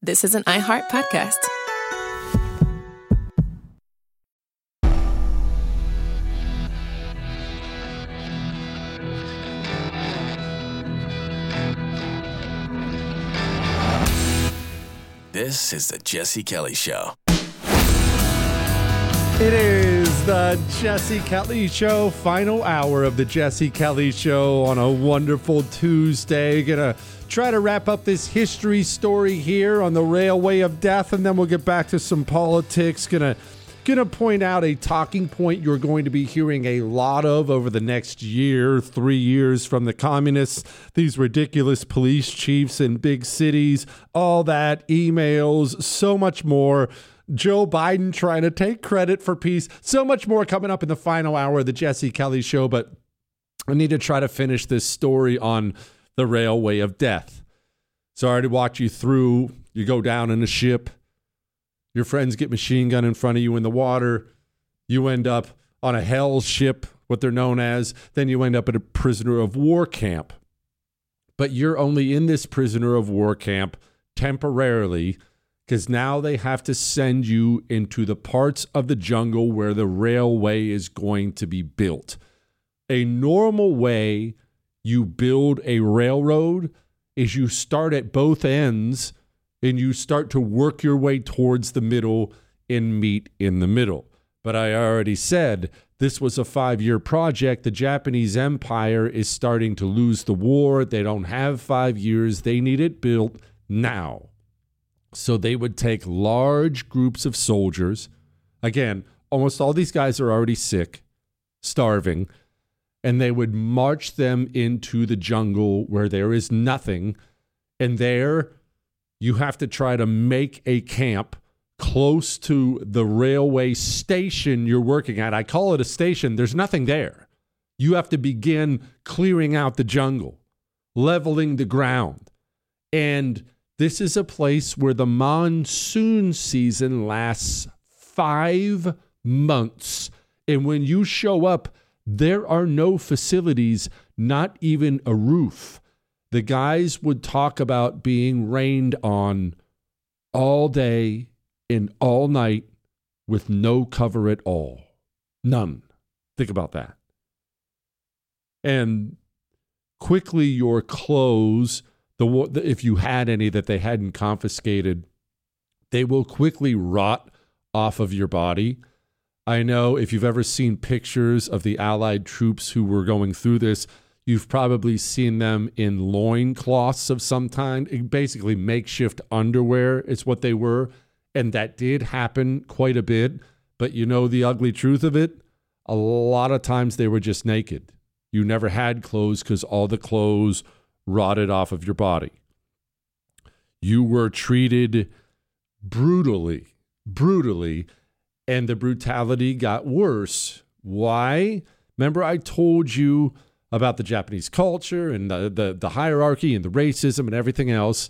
This is an iHeart podcast. This is the Jesse Kelly Show. It is the Jesse Kelly Show, final hour of the Jesse Kelly Show on a wonderful Tuesday. Gonna try to wrap up this history story here on the Railway of Death, and then we'll get back to some politics. Gonna point out a talking point you're going to be hearing a lot of over the next year, 3 years from the communists, these ridiculous police chiefs in big cities, all that, emails, so much more. Joe Biden trying to take credit for peace. So much more coming up in the final hour of the Jesse Kelly Show, but I need to try to finish this story on the Railway of Death. So I already walked you through. You go down in a ship. Your friends get machine gun in front of you in the water. You end up on a hell ship, what they're known as. Then you end up at a prisoner of war camp. But you're only in this prisoner of war camp temporarily, because now they have to send you into the parts of the jungle where the railway is going to be built. A normal way you build a railroad is you start at both ends and you start to work your way towards the middle and meet in the middle. But I already said this was a 5-year project. The Japanese Empire is starting to lose the war. They don't have 5 years. They need it built now. So they would take large groups of soldiers. Again, almost all these guys are already sick, starving, and they would march them into the jungle where there is nothing. And there you have to try to make a camp close to the railway station you're working at. I call it a station. There's nothing there. You have to begin clearing out the jungle, leveling the ground. And this is a place where the monsoon season lasts 5 months. And when you show up, there are no facilities, not even a roof. The guys would talk about being rained on all day and all night with no cover at all. None. Think about that. And quickly your clothes, if you had any that they hadn't confiscated, they will quickly rot off of your body. I know if you've ever seen pictures of the Allied troops who were going through this, you've probably seen them in loincloths of some kind. Basically, makeshift underwear is what they were. And that did happen quite a bit. But you know the ugly truth of it? A lot of times they were just naked. You never had clothes because all the clothes rotted off of your body. You were treated brutally, and the brutality got worse. Why? Remember I told you about the Japanese culture and the hierarchy and the racism and everything else.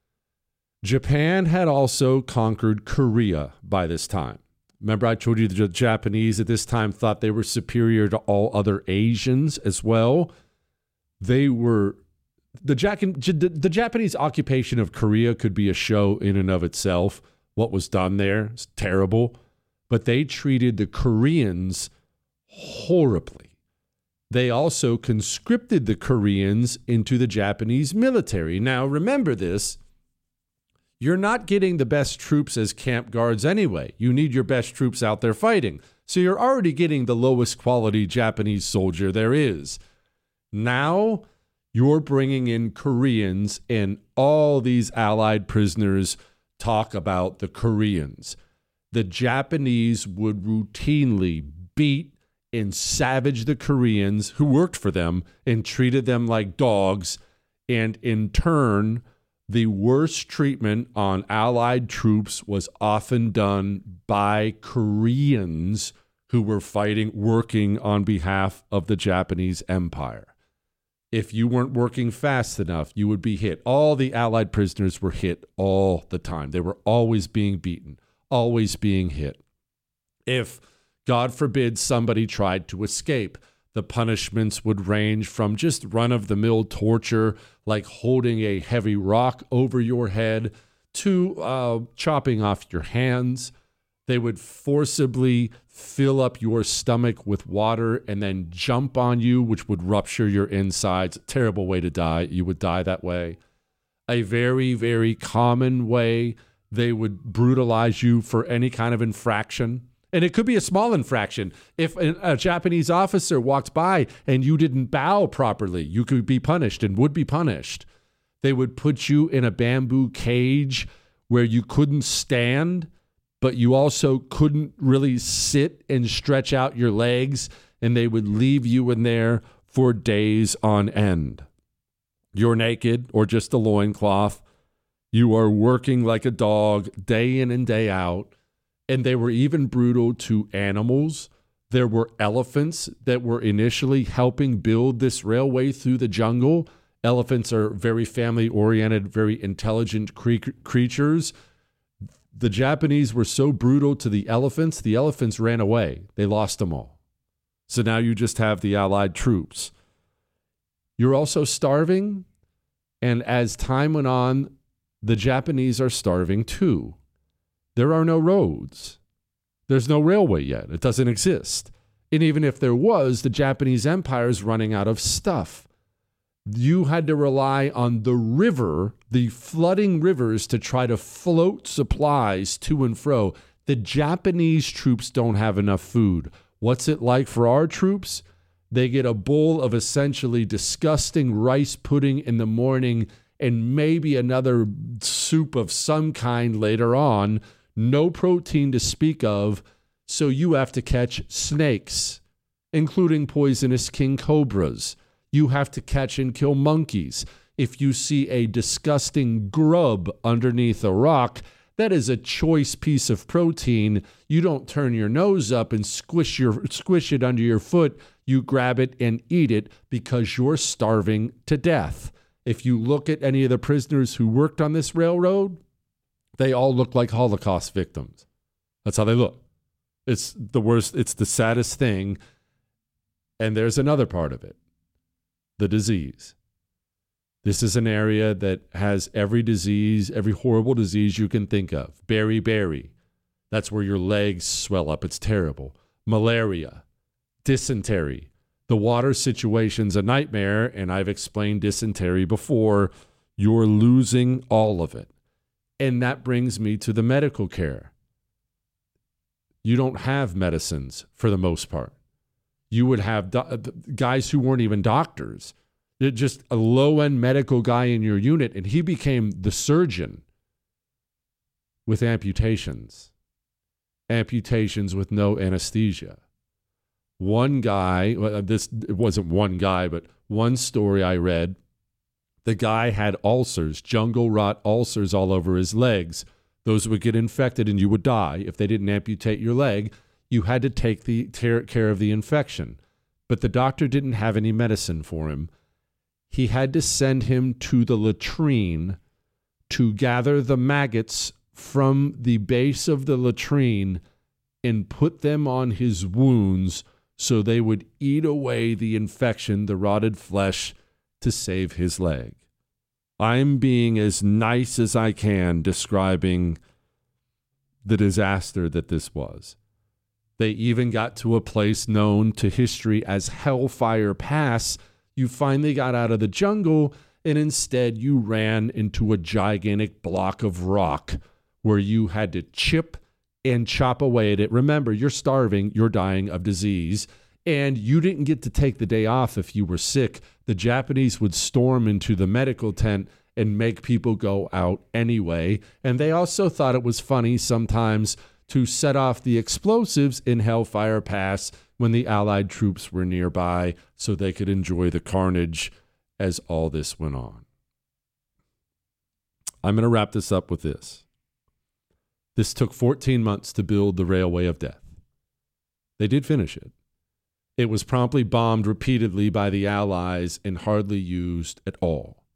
Japan had also conquered Korea by this time. Remember I told you the Japanese at this time thought they were superior to all other Asians as well. They were the Japanese occupation of Korea could be a show in and of itself. What was done there is terrible. But they treated the Koreans horribly. They also conscripted the Koreans into the Japanese military. Now, remember this. You're not getting the best troops as camp guards anyway. You need your best troops out there fighting. So you're already getting the lowest quality Japanese soldier there is. Now you're bringing in Koreans, and all these Allied prisoners talk about the Koreans. The Japanese would routinely beat and savage the Koreans who worked for them and treated them like dogs. And in turn, the worst treatment on Allied troops was often done by Koreans who were working on behalf of the Japanese Empire. If you weren't working fast enough, you would be hit. All the Allied prisoners were hit all the time. They were always being beaten, always being hit. If, God forbid, somebody tried to escape, the punishments would range from just run-of-the-mill torture, like holding a heavy rock over your head, to chopping off your hands. They would forcibly fill up your stomach with water and then jump on you, which would rupture your insides. Terrible way to die. You would die that way. A very, very common way they would brutalize you for any kind of infraction. And it could be a small infraction. If a Japanese officer walked by and you didn't bow properly, you could be punished and would be punished. They would put you in a bamboo cage where you couldn't stand, but you also couldn't really sit and stretch out your legs, and they would leave you in there for days on end. You're naked or just a loincloth. You are working like a dog day in and day out. And they were even brutal to animals. There were elephants that were initially helping build this railway through the jungle. Elephants are very family-oriented, very intelligent creatures. The Japanese were so brutal to the elephants ran away. They lost them all. So now you just have the Allied troops. You're also starving, and as time went on, the Japanese are starving too. There are no roads. There's no railway yet. It doesn't exist. And even if there was, the Japanese Empire is running out of stuff. You had to rely on the river, the flooding rivers, to try to float supplies to and fro. The Japanese troops don't have enough food. What's it like for our troops? They get a bowl of essentially disgusting rice pudding in the morning and maybe another soup of some kind later on. No protein to speak of, so you have to catch snakes, including poisonous king cobras. You have to catch and kill monkeys. If you see a disgusting grub underneath a rock, that is a choice piece of protein. You don't turn your nose up and squish it under your foot. You grab it and eat it because you're starving to death. If you look at any of the prisoners who worked on this railroad, they all look like Holocaust victims. That's how they look. It's the worst. It's the saddest thing. And there's another part of it. The disease. This is an area that has every disease, every horrible disease you can think of. Beriberi. That's where your legs swell up. It's terrible. Malaria. Dysentery. The water situation's a nightmare, and I've explained dysentery before. You're losing all of it. And that brings me to the medical care. You don't have medicines for the most part. You would have guys who weren't even doctors. They're just a low-end medical guy in your unit, and he became the surgeon with amputations. Amputations with no anesthesia. One guy, it wasn't one guy, but one story I read, the guy had ulcers, jungle rot ulcers all over his legs. Those would get infected and you would die. If they didn't amputate your leg, you had to take care of the infection. But the doctor didn't have any medicine for him. He had to send him to the latrine to gather the maggots from the base of the latrine and put them on his wounds so they would eat away the infection, the rotted flesh, to save his leg. I'm being as nice as I can describing the disaster that this was. They even got to a place known to history as Hellfire Pass. You finally got out of the jungle, and instead you ran into a gigantic block of rock where you had to chip and chop away at it. Remember, you're starving, you're dying of disease, and you didn't get to take the day off if you were sick. The Japanese would storm into the medical tent and make people go out anyway. And they also thought it was funny sometimes to set off the explosives in Hellfire Pass when the Allied troops were nearby so they could enjoy the carnage as all this went on. I'm going to wrap this up with this. This took 14 months to build the Railway of Death. They did finish it. It was promptly bombed repeatedly by the Allies and hardly used at all.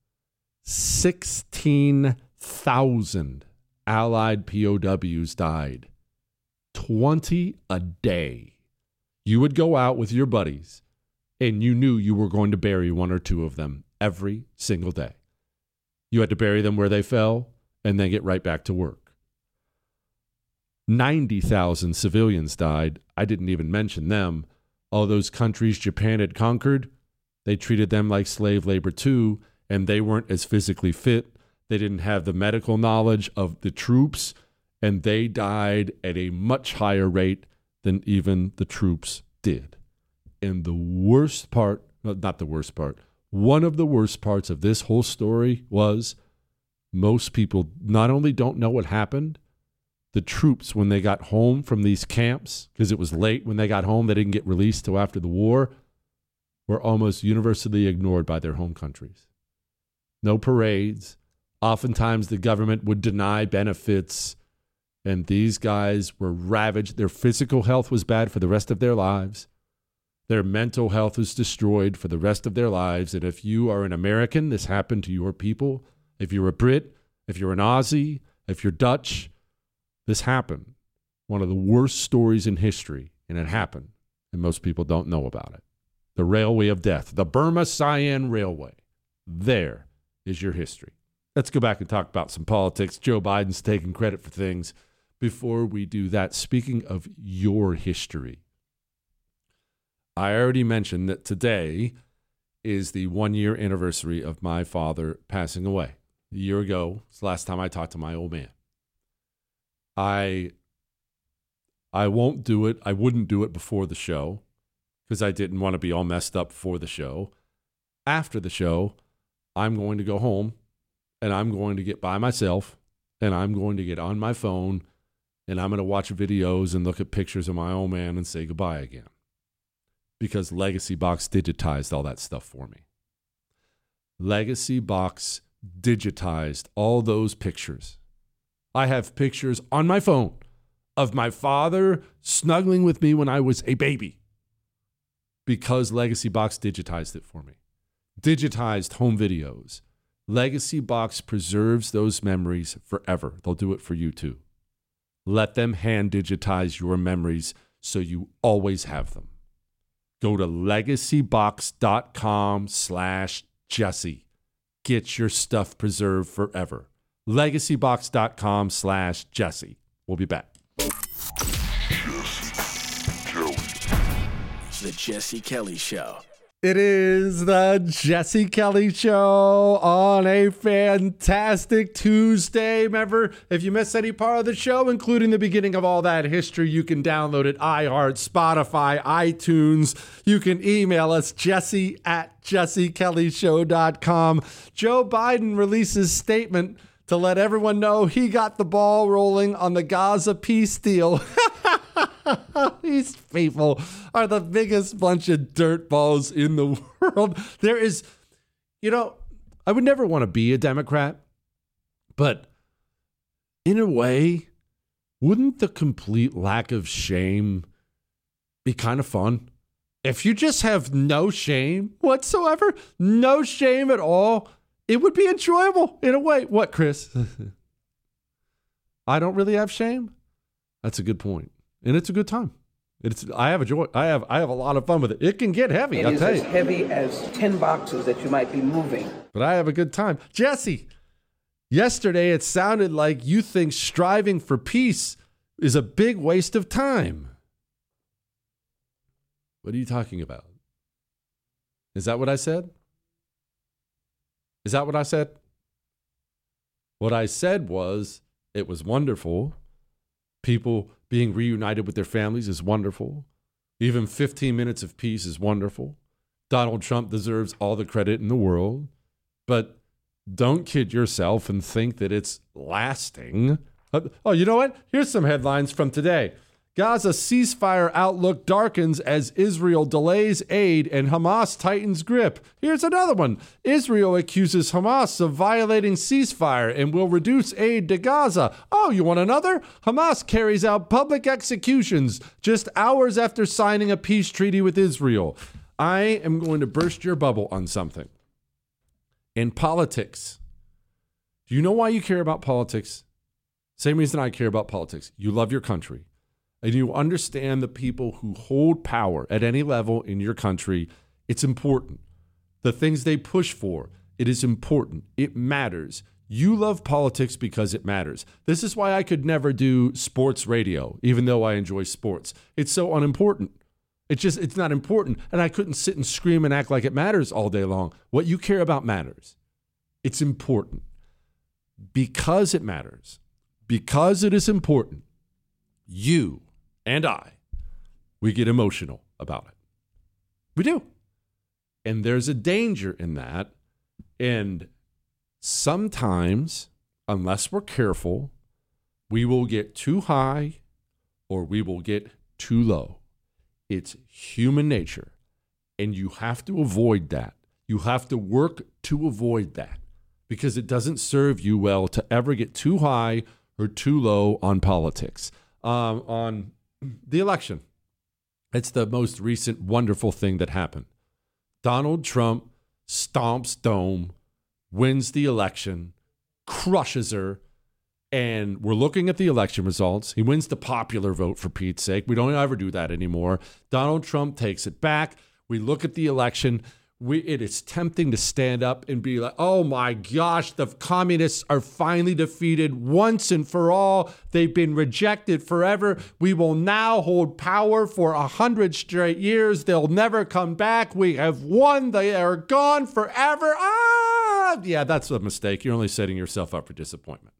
16,000 Allied POWs died. 20 a day. You would go out with your buddies, and you knew you were going to bury one or two of them every single day. You had to bury them where they fell, and then get right back to work. 90,000 civilians died. I didn't even mention them. All those countries Japan had conquered, they treated them like slave labor too, and they weren't as physically fit. They didn't have the medical knowledge of the troops, and they died at a much higher rate than even the troops did. And the worst part, not the worst part, one of the worst parts of this whole story was most people not only don't know what happened, the troops, when they got home from these camps, because it was late when they got home, they didn't get released till after the war, were almost universally ignored by their home countries. No parades. Oftentimes the government would deny benefits, and these guys were ravaged. Their physical health was bad for the rest of their lives. Their mental health was destroyed for the rest of their lives. And if you are an American, this happened to your people. If you're a Brit, if you're an Aussie, if you're Dutch, this happened. One of the worst stories in history, and it happened, and most people don't know about it. The Railway of Death, the Burma-Siam Railway. There is your history. Let's go back and talk about some politics. Joe Biden's taking credit for things. Before we do that, speaking of your history, I already mentioned that today is the 1-year anniversary of my father passing away. A year ago, it's the last time I talked to my old man. I won't do it. I wouldn't do it before the show because I didn't want to be all messed up for the show. After the show, I'm going to go home and I'm going to get by myself and I'm going to get on my phone and I'm going to watch videos and look at pictures of my old man and say goodbye again. Because Legacy Box digitized all that stuff for me. Legacy Box digitized all those pictures. I have pictures on my phone of my father snuggling with me when I was a baby because Legacy Box digitized it for me. Digitized home videos. Legacy Box preserves those memories forever. They'll do it for you too. Let them hand digitize your memories so you always have them. Go to legacybox.com/Jesse. Get your stuff preserved forever. legacybox.com/Jesse. We'll be back. The Jesse Kelly Show. It is the Jesse Kelly Show on a fantastic Tuesday. Remember, if you miss any part of the show, including the beginning of all that history, you can download it, iHeart, Spotify, iTunes. You can email us, jesse@jessekellyshow.com. Joe Biden releases statement to let everyone know he got the ball rolling on the Gaza peace deal. These people are the biggest bunch of dirtballs in the world. There is, I would never want to be a Democrat, but in a way, wouldn't the complete lack of shame be kind of fun? If you just have no shame whatsoever, no shame at all, it would be enjoyable in a way. What, Chris? I don't really have shame? That's a good point. And it's a good time. I have a joy. I have a lot of fun with it. It can get heavy, I'll tell you. It is as heavy as 10 boxes that you might be moving. But I have a good time. Jesse, yesterday it sounded like you think striving for peace is a big waste of time. What are you talking about? Is that what I said? Is that what I said? What I said was it was wonderful. People being reunited with their families is wonderful. Even 15 minutes of peace is wonderful. Donald Trump deserves all the credit in the world. But don't kid yourself and think that it's lasting. Oh, you know what? Here's some headlines from today. Gaza ceasefire outlook darkens as Israel delays aid and Hamas tightens grip. Here's another one. Israel accuses Hamas of violating ceasefire and will reduce aid to Gaza. Oh, you want another? Hamas carries out public executions just hours after signing a peace treaty with Israel. I am going to burst your bubble on something. In politics, do you know why you care about politics? Same reason I care about politics. You love your country. And you understand the people who hold power at any level in your country. It's important. The things they push for, it is important. It matters. You love politics because it matters. This is why I could never do sports radio, even though I enjoy sports. It's so unimportant. It's not important. And I couldn't sit and scream and act like it matters all day long. What you care about matters. It's important. Because it matters, because it is important, you and I, we get emotional about it. We do. And there's a danger in that. And sometimes, unless we're careful, we will get too high or we will get too low. It's human nature. And you have to avoid that. You have to work to avoid that because it doesn't serve you well to ever get too high or too low on politics. On the election, it's the most recent wonderful thing that happened. Donald Trump stomps Dome, wins the election, crushes her, and we're looking at the election results. He wins the popular vote, for Pete's sake. We don't ever do that anymore. Donald Trump takes it back. We look at the election. It is tempting to stand up and be like, oh my gosh, the communists are finally defeated once and for all. They've been rejected forever. We will now hold power for 100 straight years. They'll never come back. We have won. They are gone forever. Yeah, that's a mistake. You're only setting yourself up for disappointment.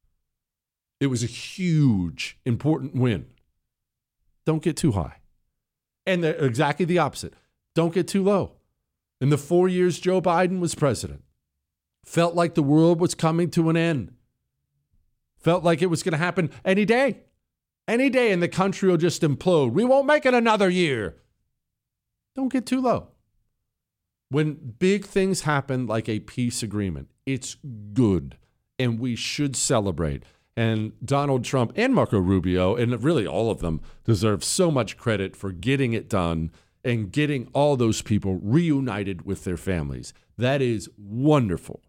It was a huge, important win. Don't get too high. And exactly the opposite. Don't get too low. In the 4 years Joe Biden was president, felt like the world was coming to an end. Felt like it was going to happen any day. Any day, and the country will just implode. We won't make it another year. Don't get too low. When big things happen like a peace agreement, it's good, and we should celebrate. And Donald Trump and Marco Rubio, and really all of them, deserve so much credit for getting it done and getting all those people reunited with their families. That is wonderful.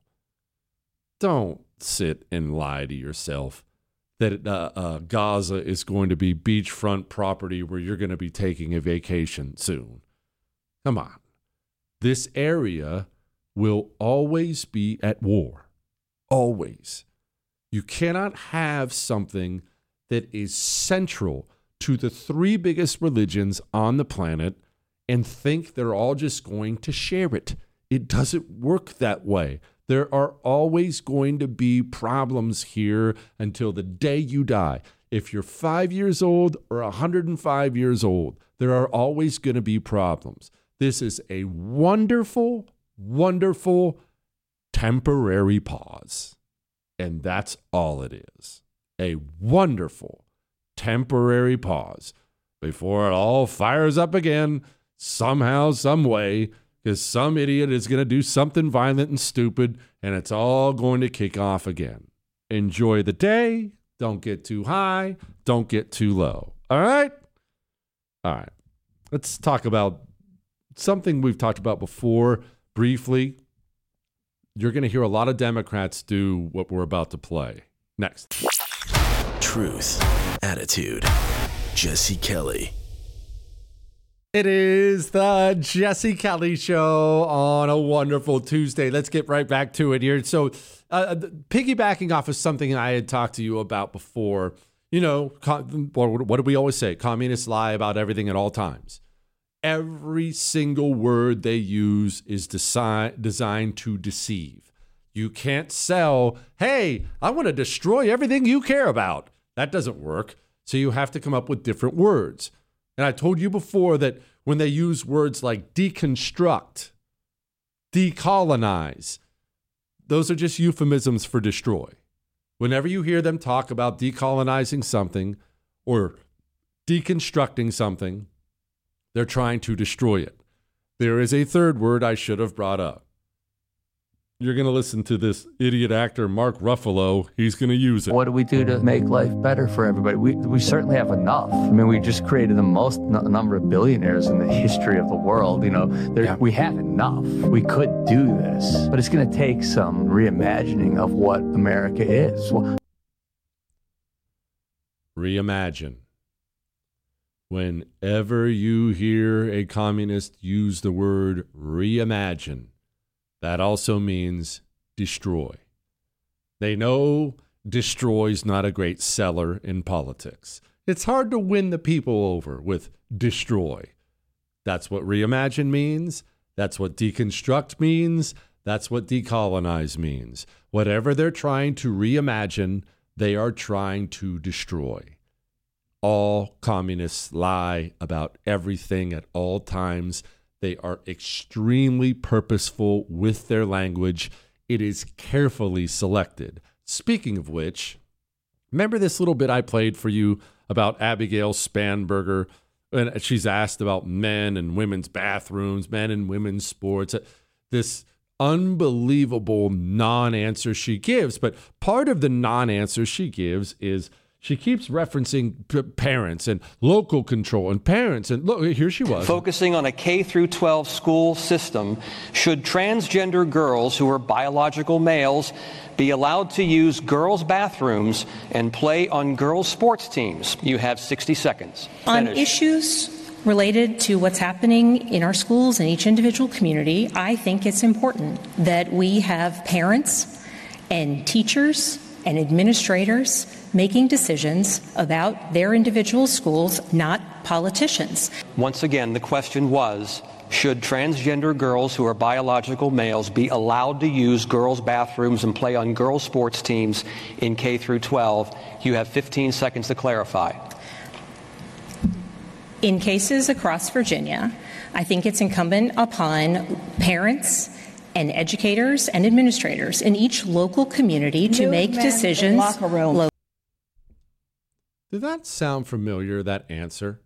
Don't sit and lie to yourself that Gaza is going to be beachfront property where you're going to be taking a vacation soon. Come on. This area will always be at war. Always. You cannot have something that is central to the three biggest religions on the planet and think they're all just going to share it. It doesn't work that way. There are always going to be problems here until the day you die. If you're 5 years old or 105 years old, there are always going to be problems. This is a wonderful, wonderful temporary pause. And that's all it is. A wonderful temporary pause before it all fires up again somehow, some way, because some idiot is going to do something violent and stupid, and it's all going to kick off again. Enjoy the day. Don't get too high. Don't get too low. All right? All right. Let's talk about something we've talked about before briefly. You're going to hear a lot of Democrats do what we're about to play. Next. Truth, attitude, Jesse Kelly. It is the Jesse Kelly Show on a wonderful Tuesday. Let's get right back to it here. So piggybacking off of something I had talked to you about before, you know, what do we always say? Communists lie about everything at all times. Every single word they use is designed to deceive. You can't sell, hey, I want to destroy everything you care about. That doesn't work. So you have to come up with different words. And I told you before that when they use words like deconstruct, decolonize, those are just euphemisms for destroy. Whenever you hear them talk about decolonizing something or deconstructing something, they're trying to destroy it. There is a third word I should have brought up. You're going to listen to this idiot actor, Mark Ruffalo. He's going to use it. What do we do to make life better for everybody? We certainly have enough. I mean, we just created the most number of billionaires in the history of the world. You know, we have enough. We could do this, but it's going to take some reimagining of what America is. Reimagine. Whenever you hear a communist use the word reimagine, that also means destroy. They know destroy's not a great seller in politics. It's hard to win the people over with destroy. That's what reimagine means. That's what deconstruct means. That's what decolonize means. Whatever they're trying to reimagine, they are trying to destroy. All communists lie about everything at all times. They are extremely purposeful with their language. It is carefully selected. Speaking of which, remember this little bit I played for you about Abigail Spanberger? And she's asked about men and women's bathrooms, men and women's sports. This unbelievable non-answer she gives. But part of the non-answer she gives is she keeps referencing parents and local control and parents. And look, here she was. Focusing on a K through 12 school system, should transgender girls who are biological males be allowed to use girls' bathrooms and play on girls' sports teams? You have 60 seconds. On Finish. issues related to what's happening in our schools and each individual community, I think it's important that we have parents and teachers and administrators making decisions about their individual schools, not politicians. Once again, the question was, should transgender girls who are biological males be allowed to use girls' bathrooms and play on girls' sports teams in K through 12? You have 15 seconds to clarify. In cases across Virginia, I think it's incumbent upon parents and educators and administrators in each local community to make decisions. Did that sound familiar, that answer?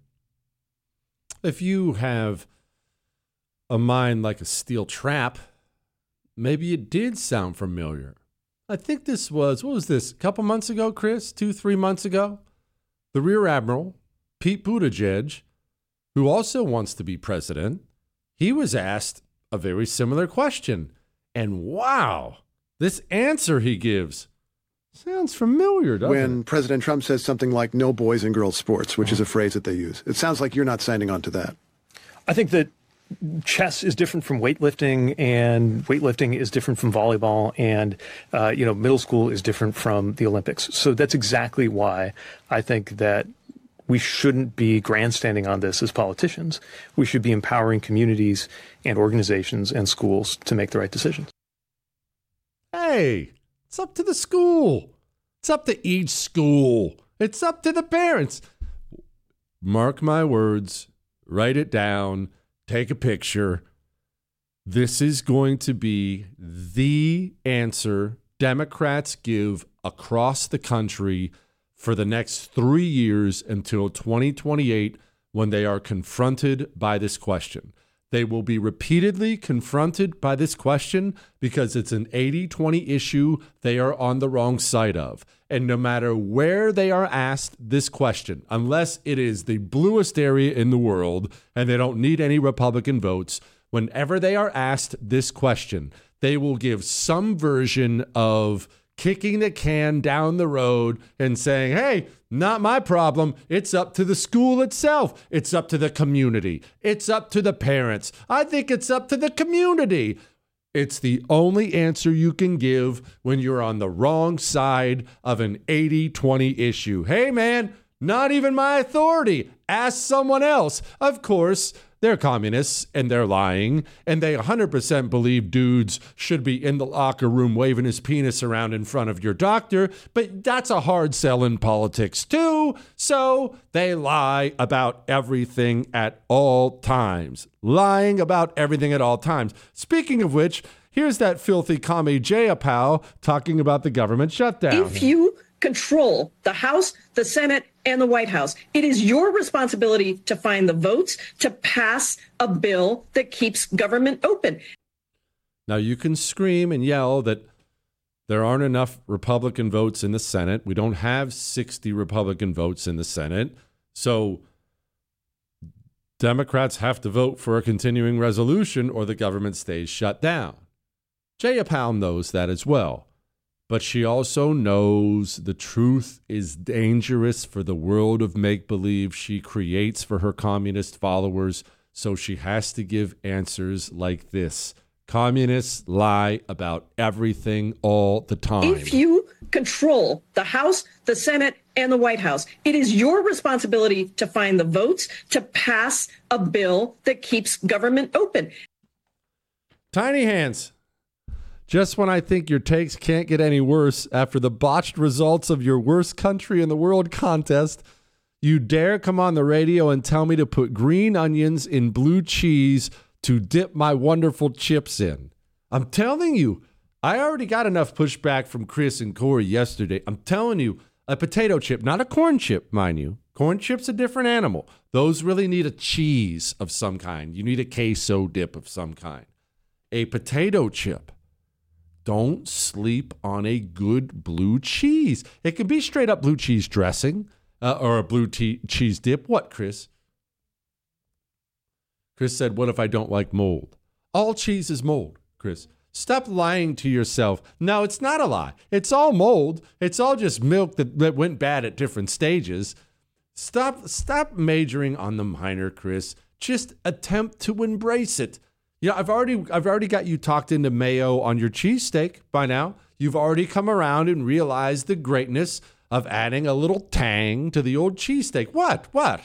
If you have a mind like a steel trap, maybe it did sound familiar. I think this was, what was this, a couple months ago, Chris? 2-3 months ago? The Rear Admiral, Pete Buttigieg, who also wants to be president, he was asked a very similar question. And wow, this answer he gives sounds familiar, doesn't it? When President Trump says something like no boys and girls sports, which is a phrase that they use, it sounds like you're not signing on to that. I think that chess is different from weightlifting, and weightlifting is different from volleyball, and middle school is different from the Olympics. So that's exactly why I think that we shouldn't be grandstanding on this as politicians. We should be empowering communities and organizations and schools to make the right decisions. Hey, it's up to the school. It's up to each school. It's up to the parents. Mark my words, write it down, take a picture. This is going to be the answer Democrats give across the country for the next 3 years until 2028 when they are confronted by this question. They will be repeatedly confronted by this question because it's an 80-20 issue they are on the wrong side of. And no matter where they are asked this question, unless it is the bluest area in the world and they don't need any Republican votes, whenever they are asked this question, they will give some version of kicking the can down the road and saying, hey, not my problem. It's up to the school itself. It's up to the community. It's up to the parents. I think it's up to the community. It's the only answer you can give when you're on the wrong side of an 80-20 issue. Hey, man, not even my authority. Ask someone else. Of course, they're communists and they're lying, and they 100% believe dudes should be in the locker room waving his penis around in front of your doctor, but that's a hard sell in politics too, so they lie about everything at all times. Lying about everything at all times. Speaking of which, here's that filthy commie Jayapal talking about the government shutdown. If you control the House, the Senate, and the White House, it is your responsibility to find the votes to pass a bill that keeps government open. Now, you can scream and yell that there aren't enough Republican votes in the Senate. We don't have 60 Republican votes in the Senate. So Democrats have to vote for a continuing resolution or the government stays shut down. Jayapal knows that as well. But she also knows the truth is dangerous for the world of make-believe she creates for her communist followers, so she has to give answers like this. Communists lie about everything all the time. If you control the House, the Senate, and the White House. It is your responsibility to find the votes to pass a bill that keeps government open. Tiny Hands. Just when I think your takes can't get any worse after the botched results of your worst country in the world contest, you dare come on the radio and tell me to put green onions in blue cheese to dip my wonderful chips in. I'm telling you, I already got enough pushback from Chris and Corey yesterday. I'm telling you, a potato chip, not a corn chip, mind you. Corn chip's a different animal. Those really need a cheese of some kind. You need a queso dip of some kind. A potato chip. Don't sleep on a good blue cheese. It could be straight up blue cheese dressing or a blue cheese dip. What, Chris? Chris said, what if I don't like mold? All cheese is mold, Chris. Stop lying to yourself. No, it's not a lie. It's all mold. It's all just milk that went bad at different stages. Stop majoring on the minor, Chris. Just attempt to embrace it. You know, I've already got you talked into mayo on your cheesesteak by now. You've already come around and realized the greatness of adding a little tang to the old cheesesteak. What?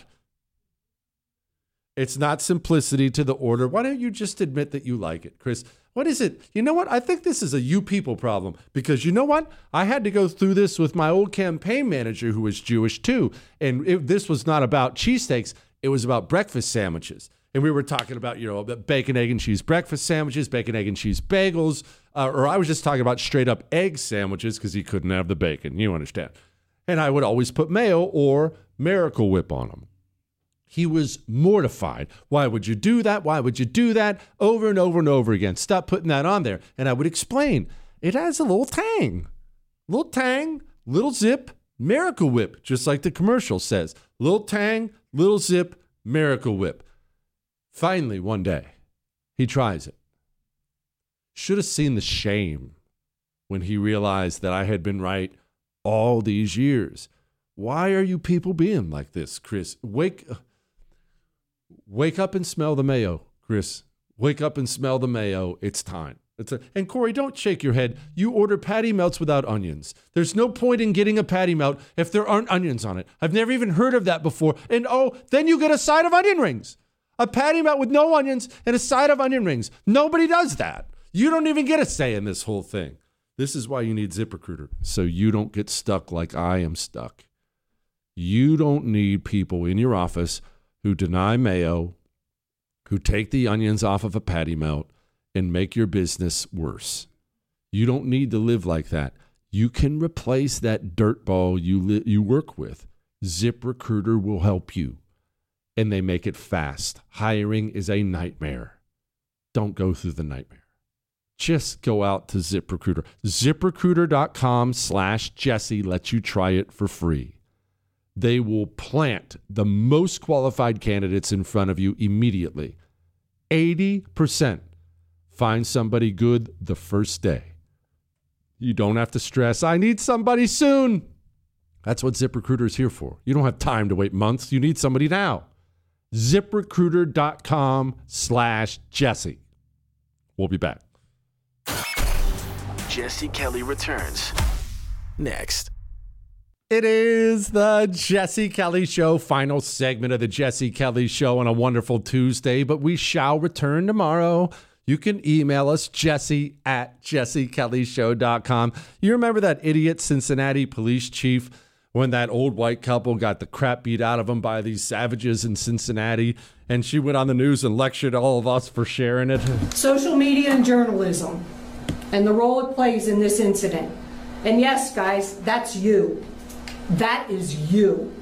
It's not simplicity to the order. Why don't you just admit that you like it, Chris? What is it? You know what? I think this is a you people problem because you know what? I had to go through this with my old campaign manager who was Jewish too. And this was not about cheesesteaks. It was about breakfast sandwiches. And we were talking about, bacon, egg, and cheese breakfast sandwiches, bacon, egg, and cheese bagels. Or I was just talking about straight up egg sandwiches because he couldn't have the bacon. You understand. And I would always put mayo or Miracle Whip on them. He was mortified. Why would you do that? Why would you do that? Over and over and over again. Stop putting that on there. And I would explain. It has a little tang. Little tang, little zip, Miracle Whip, just like the commercial says. Little tang, little zip, Miracle Whip. Finally, one day, he tries it. Should have seen the shame when he realized that I had been right all these years. Why are you people being like this, Chris? Wake up and smell the mayo, Chris. Wake up and smell the mayo. It's time. And Corey, don't shake your head. You order patty melts without onions. There's no point in getting a patty melt if there aren't onions on it. I've never even heard of that before. And then you get a side of onion rings. A patty melt with no onions and a side of onion rings. Nobody does that. You don't even get a say in this whole thing. This is why you need ZipRecruiter, so you don't get stuck like I am stuck. You don't need people in your office who deny mayo, who take the onions off of a patty melt and make your business worse. You don't need to live like that. You can replace that dirtball you work with. ZipRecruiter will help you. And they make it fast. Hiring is a nightmare. Don't go through the nightmare. Just go out to ZipRecruiter. ZipRecruiter.com/Jesse lets you try it for free. They will plant the most qualified candidates in front of you immediately. 80% find somebody good the first day. You don't have to stress, I need somebody soon. That's what ZipRecruiter is here for. You don't have time to wait months. You need somebody now. ZipRecruiter.com/Jesse. We'll be back. Jesse Kelly returns next. It is the Jesse Kelly Show, final segment of the Jesse Kelly Show on a wonderful Tuesday, but we shall return tomorrow. You can email us, jesse@jessekellyshow.com. You remember that idiot Cincinnati police chief when that old white couple got the crap beat out of them by these savages in Cincinnati, and she went on the news and lectured all of us for sharing it? Social media and journalism and the role it plays in this incident. And yes, guys, that's you. That is you.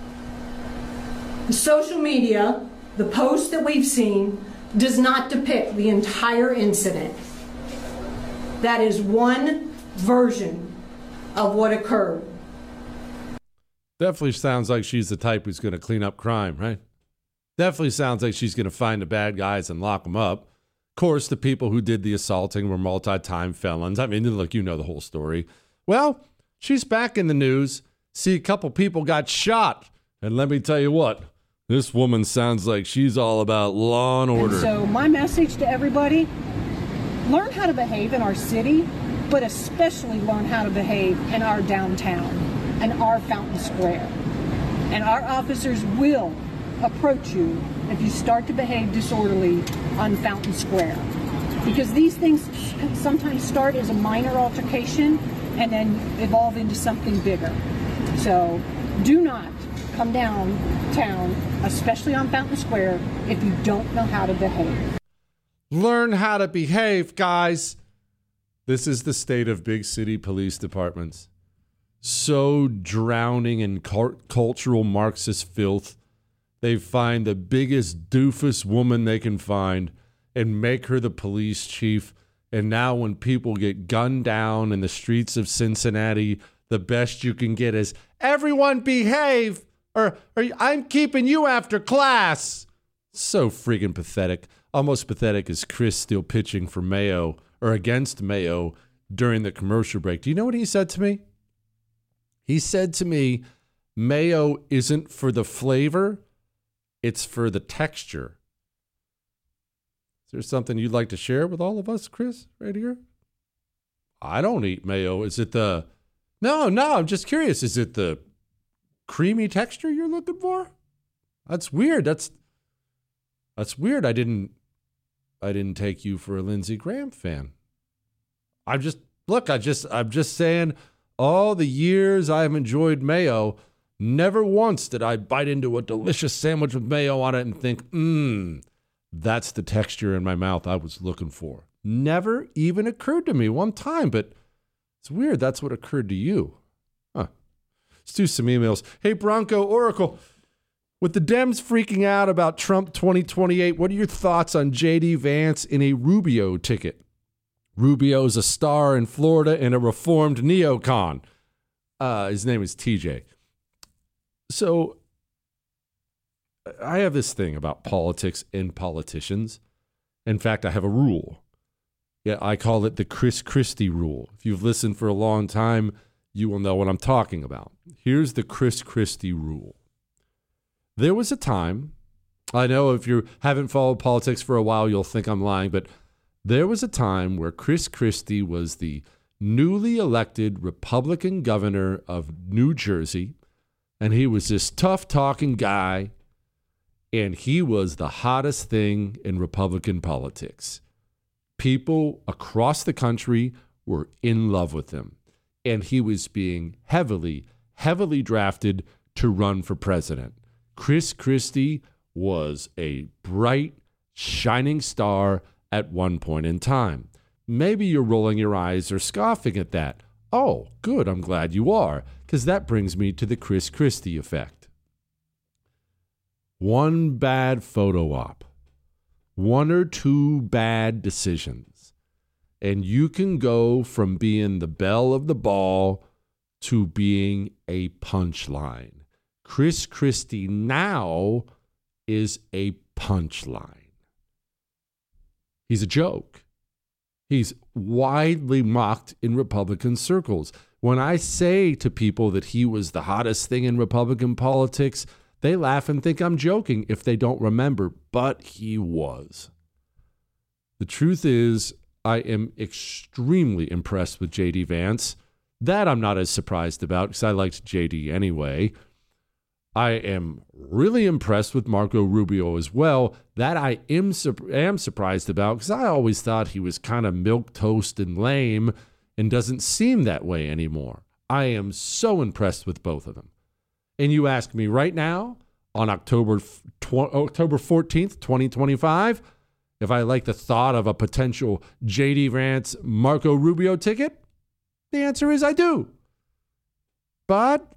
Social media, the post that we've seen, does not depict the entire incident. That is one version of what occurred. Definitely sounds like she's the type who's going to clean up crime, right? Definitely sounds like she's going to find the bad guys and lock them up. Of course, the people who did the assaulting were multi-time felons. I mean, look, you know the whole story. Well, she's back in the news. See, a couple people got shot. And let me tell you what, this woman sounds like she's all about law and order. And so my message to everybody, learn how to behave in our city but especially learn how to behave in our downtown and our Fountain Square. And our officers will approach you if you start to behave disorderly on Fountain Square. Because these things sometimes start as a minor altercation and then evolve into something bigger. So do not come downtown, especially on Fountain Square, if you don't know how to behave. Learn how to behave, guys. This is the state of big city police departments. So drowning in cultural Marxist filth, they find the biggest doofus woman they can find and make her the police chief. And now when people get gunned down in the streets of Cincinnati, the best you can get is, everyone behave, or I'm keeping you after class. So friggin' pathetic. Almost pathetic as Chris still pitching for Mayo, or against Mayo, during the commercial break. Do you know what he said to me? He said to me, Mayo isn't for the flavor, it's for the texture. Is there something you'd like to share with all of us, Chris, right here? I don't eat mayo. Is it the... No, I'm just curious. Is it the creamy texture you're looking for? That's weird. That's weird. I didn't take you for a Lindsey Graham fan. I'm just saying, all the years I've enjoyed mayo, never once did I bite into a delicious sandwich with mayo on it and think, that's the texture in my mouth I was looking for. Never even occurred to me one time, but it's weird. That's what occurred to you. Huh. Let's do some emails. Hey, Bronco Oracle, with the Dems freaking out about Trump 2028, what are your thoughts on J.D. Vance in a Rubio ticket? Rubio's a star in Florida and a reformed neocon. His name is TJ. So I have this thing about politics and politicians. In fact, I have a rule. Yeah, I call it the Chris Christie rule. If you've listened for a long time, you will know what I'm talking about. Here's the Chris Christie rule. There was a time, I know if you haven't followed politics for a while, you'll think I'm lying, but there was a time where Chris Christie was the newly elected Republican governor of New Jersey, and he was this tough-talking guy, and he was the hottest thing in Republican politics. People across the country were in love with him, and he was being heavily drafted to run for president. Chris Christie was a bright, shining star at one point in time. Maybe you're rolling your eyes or scoffing at that. Oh, good, I'm glad you are, because that brings me to the Chris Christie effect. One bad photo op, one or two bad decisions, and you can go from being the belle of the ball to being a punchline. Chris Christie now is a punchline. He's a joke. He's widely mocked in Republican circles. When I say to people that he was the hottest thing in Republican politics, they laugh and think I'm joking if they don't remember, but he was. The truth is, I am extremely impressed with J.D. Vance. That I'm not as surprised about because I liked J.D. anyway. I am really impressed with Marco Rubio as well. That I am surprised about because I always thought he was kind of milquetoast and lame and doesn't seem that way anymore. I am so impressed with both of them. And you ask me right now, on October 14th, 2025, if I like the thought of a potential J.D. Vance Marco Rubio ticket, the answer is I do. But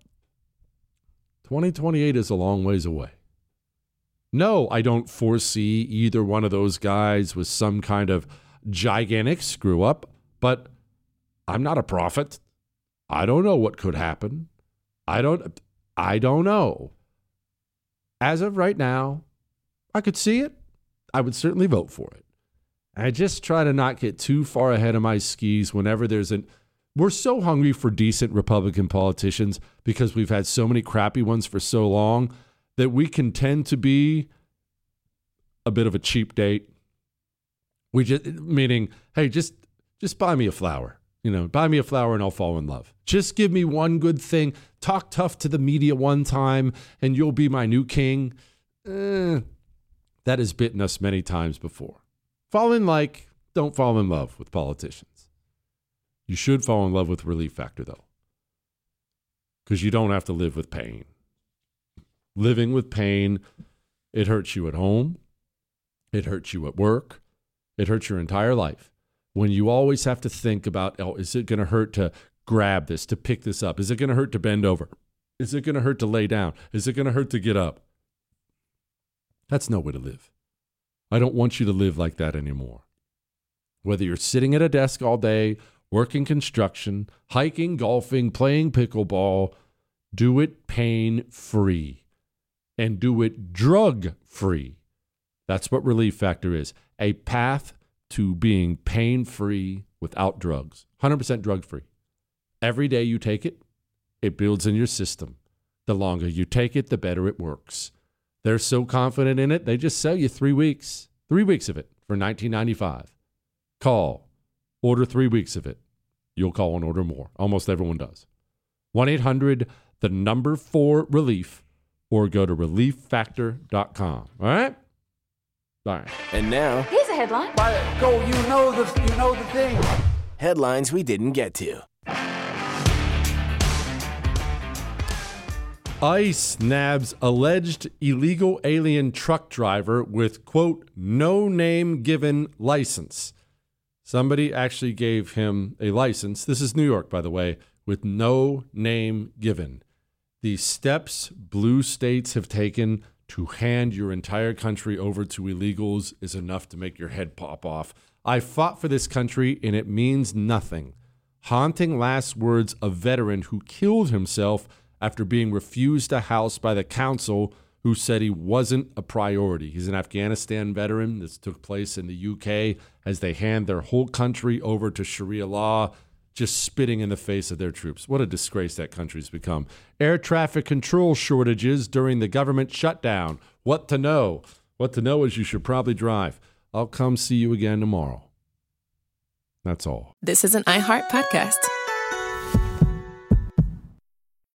2028 is a long ways away. No, I don't foresee either one of those guys with some kind of gigantic screw up, but I'm not a prophet. I don't know what could happen. I don't know. As of right now, I could see it. I would certainly vote for it. I just try to not get too far ahead of my skis whenever we're so hungry for decent Republican politicians because we've had so many crappy ones for so long that we can tend to be a bit of a cheap date. Meaning, hey, just buy me a flower. Buy me a flower and I'll fall in love. Just give me one good thing. Talk tough to the media one time and you'll be my new king. That has bitten us many times before. Don't fall in love with politicians. You should fall in love with Relief Factor, though, because you don't have to live with pain. Living with pain, it hurts you at home. It hurts you at work. It hurts your entire life. When you always have to think about, is it going to hurt to grab this, to pick this up? Is it going to hurt to bend over? Is it going to hurt to lay down? Is it going to hurt to get up? That's no way to live. I don't want you to live like that anymore. Whether you're sitting at a desk all day, working construction, hiking, golfing, playing pickleball, do it pain-free and do it drug-free. That's what Relief Factor is, a path to being pain-free without drugs, 100% drug-free. Every day you take it, it builds in your system. The longer you take it, the better it works. They're so confident in it, they just sell you 3 weeks. 3 weeks of it for $19.95. Call. Order 3 weeks of it. You'll call and order more. Almost everyone does. 1-800-4RELIEF or go to relieffactor.com. All right? All right. And now, here's a headline. Go, you know the thing. Headlines we didn't get to. ICE nabs alleged illegal alien truck driver with, quote, no name given license. Somebody actually gave him a license. This is New York, by the way, with no name given. The steps blue states have taken to hand your entire country over to illegals is enough to make your head pop off. I fought for this country, and it means nothing. Haunting last words of veteran who killed himself after being refused a house by the council who said he wasn't a priority. He's an Afghanistan veteran. This took place in the UK as they hand their whole country over to Sharia law, just spitting in the face of their troops. What a disgrace that country's become. Air traffic control shortages during the government shutdown. What to know? What to know is you should probably drive. I'll come see you again tomorrow. That's all. This is an iHeart podcast.